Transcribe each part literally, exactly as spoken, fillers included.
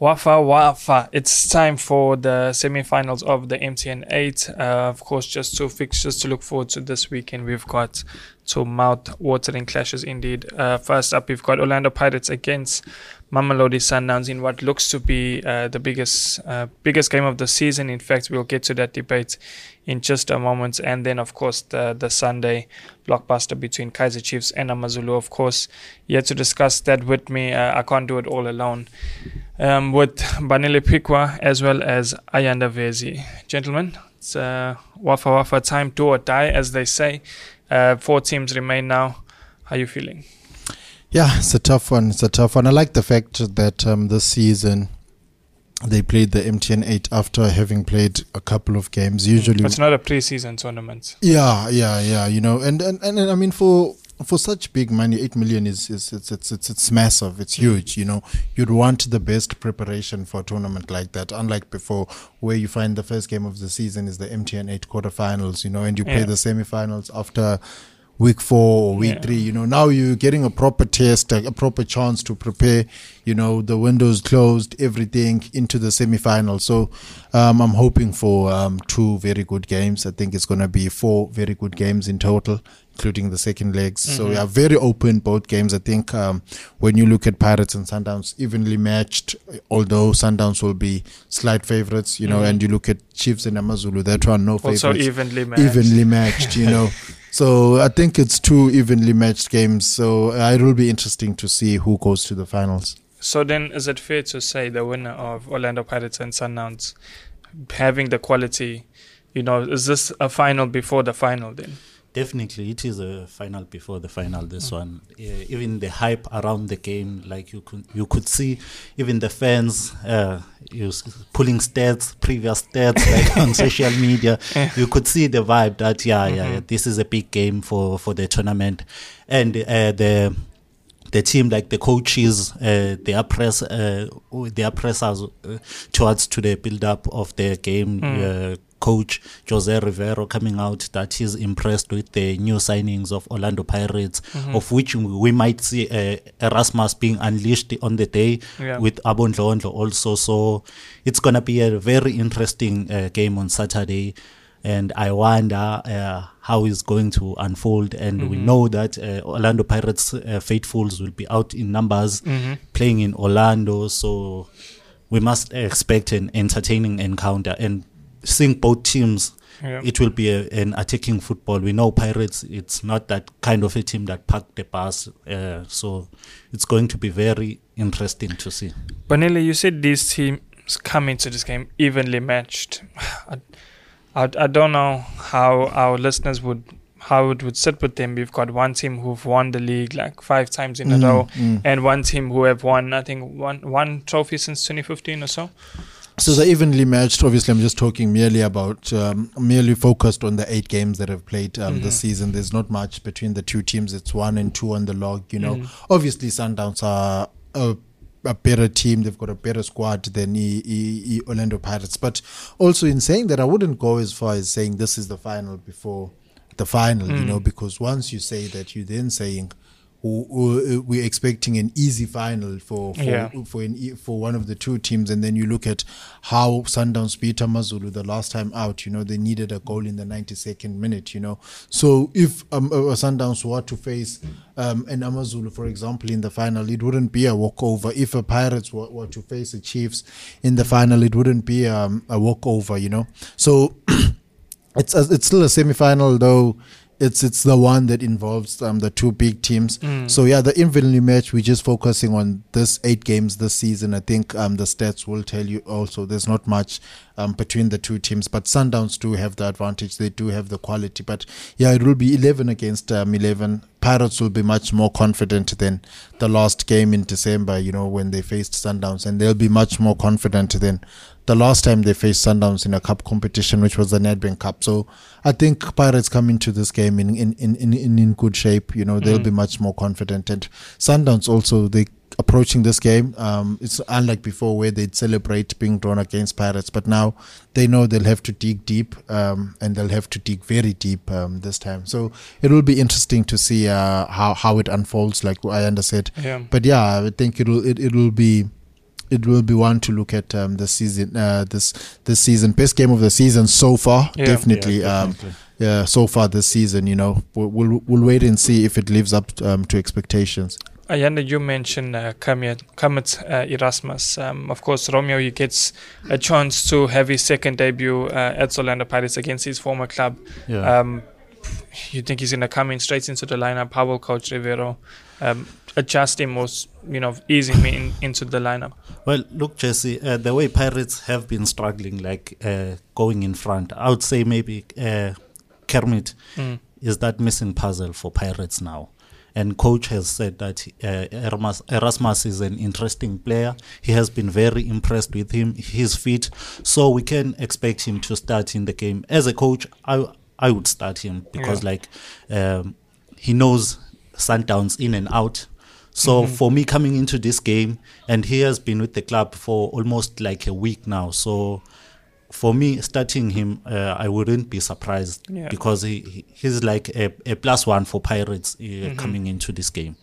Wafa Wafa, it's time for the semi-finals of the M T N eight. Uh, of course, just two fixtures to look forward to this weekend. We've got two mouth-watering clashes indeed. Uh, first up, we've got Orlando Pirates against Mamelodi Sundowns in what looks to be uh, the biggest uh, biggest game of the season. In fact, we'll get to that debate in just a moment. And then, of course, the, the Sunday blockbuster between Kaizer Chiefs and Amazulu. Of course, here to discuss that with me, uh, I can't do it all alone. Um, with Banele Pikwa as well as Ayanda Vezi. Gentlemen, it's uh, Wafa Wafa time, do or die, as they say. Uh, four teams remain now. How are you feeling? Yeah, it's a tough one. It's a tough one. I like the fact that um, this season they played the M T N eight after having played a couple of games. Usually, it's not a pre-season tournament. Yeah, yeah, yeah. You know, and and, and, and I mean for. For such big money, eight million is, is it's, it's it's it's massive. It's huge. You know, you'd want the best preparation for a tournament like that. Unlike before, where you find the first game of the season is the M T N eight quarterfinals. You know, and you play yeah. the semifinals after week four or week yeah. three. You know, now you're getting a proper test, a, a proper chance to prepare. You know, the window's closed, everything into the semifinals. So um, I'm hoping for um, two very good games. I think it's going to be four very good games in total, including the second legs. Mm-hmm. So we are very open, both games. I think um, when you look at Pirates and Sundowns, evenly matched, although Sundowns will be slight favourites, you know, mm-hmm. and you look at Chiefs and Amazulu, that one, no favourites. Also evenly matched. Evenly matched, you know. So I think it's two evenly matched games. So uh, it will be interesting to see who goes to the finals. So then is it fair to say the winner of Orlando Pirates and Sundowns having the quality, you know, is this a final before the final then? Definitely, it is a final before the final. This mm. one, uh, even the hype around the game, like you could you could see, even the fans, uh, you pulling stats, previous stats, like on social media, yeah. you could see the vibe that yeah, mm-hmm. yeah, this is a big game for, for the tournament, and uh, the. The team, like the coaches, uh, their press, uh, their pressers uh, towards to the build-up of the game. Mm. Uh, coach Jose Rivero coming out that he's impressed with the new signings of Orlando Pirates, mm-hmm. of which we might see uh, Erasmus being unleashed on the day yeah. with Abondlo also. So it's gonna be a very interesting uh, game on Saturday. And I wonder uh, how it's going to unfold. And mm-hmm. we know that uh, Orlando Pirates uh, faithfuls will be out in numbers, mm-hmm. playing in Orlando. So we must expect an entertaining encounter. And seeing both teams, yeah. it will be a, an attacking football. We know Pirates, it's not that kind of a team that packed the bus. Uh, so it's going to be very interesting to see. Banele, you said these teams come into this game evenly matched. I, I, I don't know how our listeners would, how it would sit with them. We've got one team who've won the league like five times in mm, a row, mm. and one team who have won, I think, one one trophy since twenty fifteen or so. So they're evenly matched. Obviously, I'm just talking merely about, um, merely focused on the eight games that have played um, mm-hmm. this season. There's not much between the two teams. It's one and two on the log, you know. Mm. Obviously, Sundowns are a a better team, they've got a better squad than e- e- e- Orlando Pirates. But also in saying that, I wouldn't go as far as saying this is the final before the final, mm. you know, because once you say that, you're then saying we're expecting an easy final for for yeah. for, an, for one of the two teams, and then you look at how Sundowns beat Amazulu the last time out. You know, they needed a goal in the ninety-second minute. You know, so if um, uh, Sundowns were to face um, an Amazulu, for example, in the final, it wouldn't be a walkover. If a Pirates were, were to face the Chiefs in the final, it wouldn't be um, a walkover. You know, so it's a, it's still a semi-final though. It's it's the one that involves um, the two big teams. Mm. So yeah, the evenly match, we're just focusing on this eight games this season. I think um, the stats will tell you also there's not much um, between the two teams. But Sundowns do have the advantage. They do have the quality. But yeah, it will be eleven against um, eleven. Pirates will be much more confident than the last game in December, you know, when they faced Sundowns. And they'll be much more confident than the last time they faced Sundowns in a cup competition, which was the Nedbank Cup. So I think Pirates come into this game in in, in, in, in good shape. You know, they'll mm. be much more confident. And Sundowns also, they approaching this game, um, it's unlike before where they'd celebrate being drawn against Pirates. But now they know they'll have to dig deep um, and they'll have to dig very deep um, this time. So it will be interesting to see uh, how, how it unfolds, like I said. Yeah. But yeah, I think it will it, it will be... it will be one to look at um, this season. Uh, this this season, best game of the season so far. Yeah. Definitely. Yeah, Um, definitely. yeah, so far this season. You know, we'll we'll, we'll wait and see if it lives up um, to expectations. Ayanda, you mentioned uh, Kamit, Kamit uh, Erasmus. Um, of course, Romeo, he gets a chance to have his second debut uh, at Orlando Pirates against his former club. Yeah. Um, you think he's going to come in straight into the lineup? How will Coach Rivero um, adjust him or, you know, ease him in, into the lineup? Well, look, Jesse, uh, the way Pirates have been struggling, like uh, going in front, I would say maybe uh, Kermit Mm. is that missing puzzle for Pirates now. And coach has said that uh, Erasmus, Erasmus is an interesting player. He has been very impressed with him. He's fit, so we can expect him to start in the game. As a coach, I I would start him because Yeah. like um, he knows Sundowns in and out. So for me coming into this game, and he has been with the club for almost like a week now. So for me, starting him, uh, I wouldn't be surprised Yeah. because he, he he's like a, a plus one for Pirates uh, coming into this game.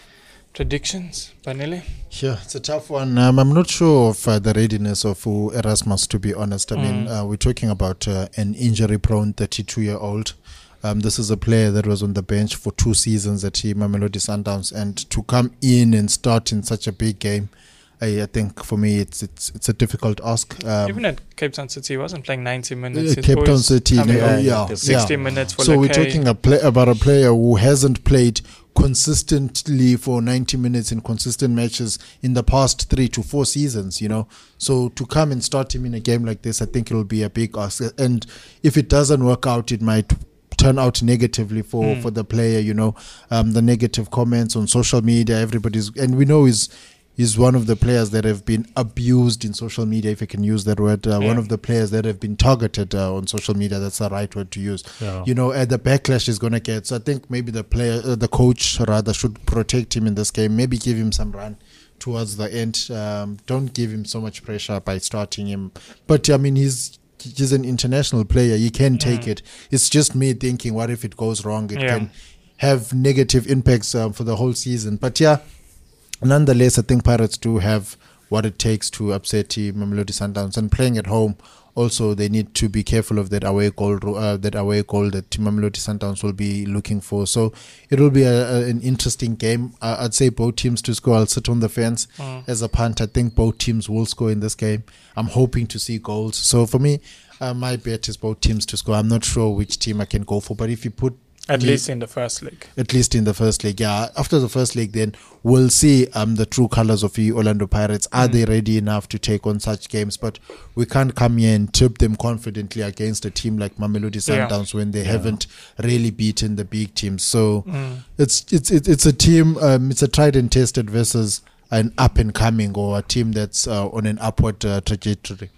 Predictions, Vanille? Sure, it's a tough one. Um, I'm not sure of uh, the readiness of uh, Erasmus, to be honest. I mean, uh, we're talking about uh, an injury-prone thirty-two-year-old. Um, this is a player that was on the bench for two seasons at Mamelodi Sundowns, and to come in and start in such a big game, I, I think for me it's it's it's a difficult ask. Um, Even at Cape Town City, he wasn't playing ninety minutes. uh, He's Cape Town always City, coming yeah, on yeah, sixty yeah. minutes for So we're Lekay. talking a play, about a player who hasn't played consistently for ninety minutes in consistent matches in the past three to four seasons, you know. So to come and start him in a game like this, I think it'll be a big ask. And if it doesn't work out, it might turn out negatively for, Mm. for the player, you know. Um, the negative comments on social media, everybody's, and we know he's He's one of the players that have been abused in social media, if I can use that word. Uh, Yeah. One of the players that have been targeted uh, on social media. That's the right word to use. Yeah. You know, uh, the backlash is going to get. So I think maybe the player, uh, the coach rather, should protect him in this game. Maybe give him some run towards the end. Um, don't give him so much pressure by starting him. But I mean, he's he's an international player. He can take Mm. it. It's just me thinking, what if it goes wrong? It Yeah. can have negative impacts um, for the whole season. But yeah. Nonetheless, I think Pirates do have what it takes to upset Team Mamelodi Sundowns, and playing at home. Also, they need to be careful of that away goal, uh, that away goal that Team Mamelodi Sundowns will be looking for. So it will be a, a, an interesting game. Uh, I'd say both teams to score. I'll sit on the fence Mm. as a punt. I think both teams will score in this game. I'm hoping to see goals. So for me, uh, my bet is both teams to score. I'm not sure which team I can go for, but if you put At me- least in the first league. at least in the first league, yeah. After the first league, then we'll see um the true colors of the Orlando Pirates. Are Mm. they ready enough to take on such games? But we can't come here and tip them confidently against a team like Mamelodi Yeah. Sundowns when they Yeah. haven't really beaten the big teams. So Mm. it's it's it's it's a team. Um, it's a tried and tested versus an up and coming, or a team that's uh, on an upward uh, trajectory.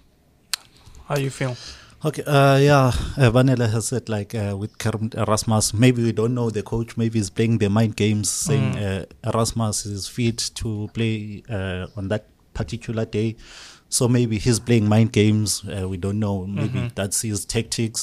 How you feel? Okay, uh, yeah, uh, Vanilla has said like uh, with Kermit Erasmus, maybe we don't know the coach, maybe he's playing the mind games, saying uh, Erasmus is fit to play uh, on that particular day. So maybe he's playing mind games, uh, we don't know, maybe Mhm. that's his tactics.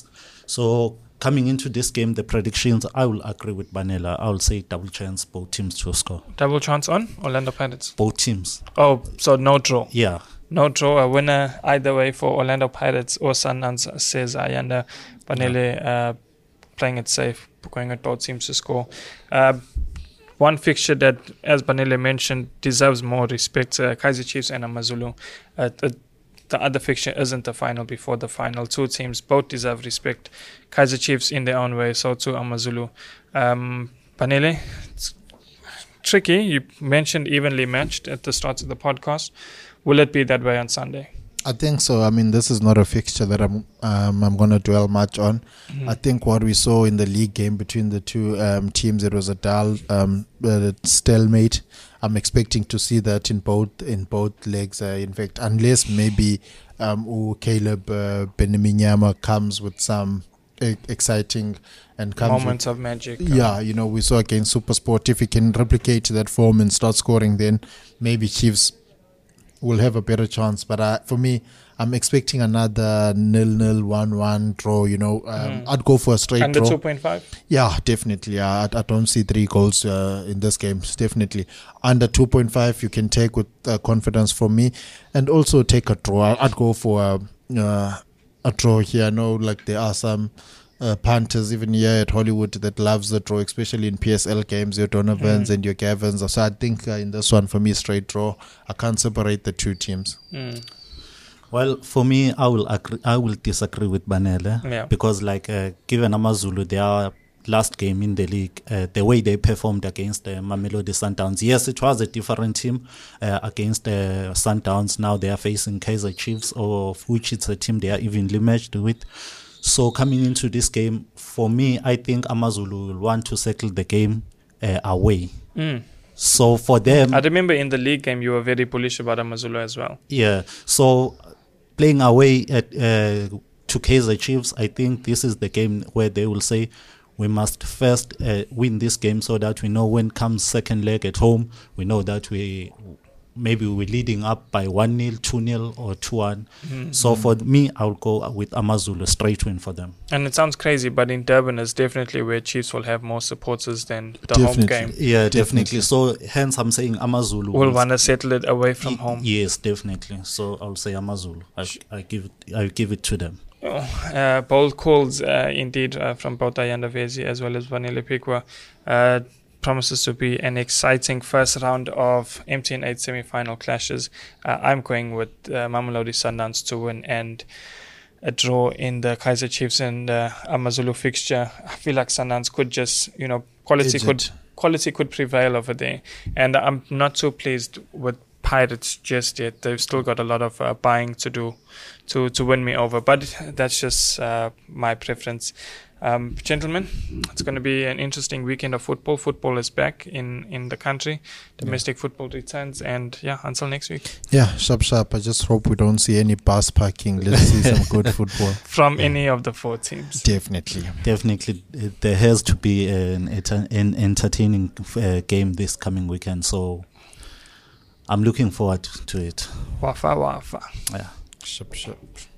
So coming into this game, the predictions, I will agree with Vanilla. I will say double chance, both teams to score. Double chance on Orlando Pirates. Both teams, Oh, so no draw. yeah. No draw, a winner either way for Orlando Pirates or Sundowns, says Ayanda Vanille, uh, playing it safe, going with both teams to score. Uh, one fixture that, as Banele mentioned, deserves more respect, uh, Kaizer Chiefs and Amazulu. Uh, the, the other fixture isn't the final before the final. Two teams both deserve respect. Kaizer Chiefs in their own way, so too Amazulu. Um, Banele, it's tricky. You mentioned evenly matched at the start of the podcast. Will it be that way on Sunday? I think so. I mean, this is not a fixture that I'm um, I'm going to dwell much on. Mm. I think what we saw in the league game between the two um, teams, it was a dull um, uh, stalemate. I'm expecting to see that in both in both legs. Uh, in fact, unless maybe um, ooh, Caleb uh, Beniminyama comes with some e- exciting and comes with, Moments of magic. uh, yeah, you know, we saw against SuperSport. If he can replicate that form and start scoring, then maybe Chiefs will have a better chance. But uh, for me, I'm expecting another nil-nil, one-one draw. You know, um, I'd go for a straight Under draw. two point five? Yeah, definitely. Yeah, I, I don't see three goals uh, in this game. Definitely under two point five, you can take with uh, confidence from me, and also take a draw. I'd go for a, uh, a draw here. I know, like there are some uh, punters even here at Hollywood that loves the draw, especially in P S L games. Your Donovans mm. and your Gavins. So I think uh, in this one, for me, straight draw. I can't separate the two teams. Mm. Well, for me, I will agree, I will disagree with Banele yeah. because, like, uh, given AmaZulu, their last game in the league, uh, the way they performed against the uh, Mamelodi Sundowns, yes, it was a different team uh, against the uh, Sundowns. Now they are facing Kaizer Chiefs, of which it's a team they are evenly matched with. So coming into this game, for me, I think AmaZulu will want to settle the game uh, away. Mm. So for them, I remember in the league game you were very bullish about AmaZulu as well. Yeah. So playing away at uh, to Kaizer Chiefs, I think this is the game where they will say we must first uh, win this game so that we know when comes second leg at home, we know that we maybe we're leading up by one nil, two nil, or two one. Mm-hmm. So for me, I'll go with AmaZulu, straight win for them. And it sounds crazy, but in Durban is definitely where Chiefs will have more supporters than the definitely. home game. Yeah, definitely. definitely. So hence I'm saying AmaZulu will want to settle it away from y- home. Yes, definitely. So I'll say AmaZulu. I, I give it, I give it to them. Oh, uh, bold calls uh, indeed uh, from both Ayanda Vezi as well as Vanille Pikwa. Uh, promises to be an exciting first round of M T N eight semi-final clashes. Uh, I'm going with uh, Mamelodi Sundowns to win and a draw in the Kaizer Chiefs and uh, AmaZulu fixture. I feel like Sundowns could just, you know, quality could quality could prevail over there. And I'm not so pleased with Pirates just yet. They've still got a lot of uh, buying to do to, to win me over. But that's just uh, my preference. Um, gentlemen, it's going to be an interesting weekend of football. Football is back in, in the country. Domestic yeah. football returns. And yeah, until next week. Yeah, sharp, sharp. I just hope we don't see any bus parking. Let's see some good football. From yeah. any of the four teams. Definitely. Definitely. There has to be an, an entertaining uh, game this coming weekend. So I'm looking forward to it. Wafa, wafa. Yeah. Sharp, sharp.